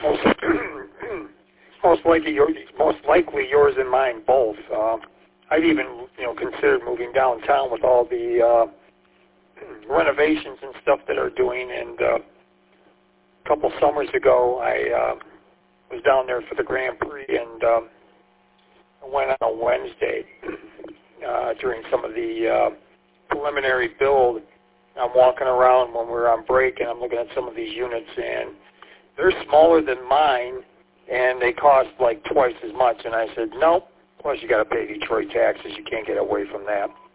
most most likely yours and mine both. I've even considered moving downtown with all the renovations and stuff that are doing. And a couple summers ago, I was down there for the Grand Prix, and I went on a Wednesday during some of the preliminary build. I'm walking around when we're on break, and I'm looking at some of these units, and they're smaller than mine, and they cost like twice as much. And I said, nope. Plus, you got to pay Detroit taxes. You can't get away from that.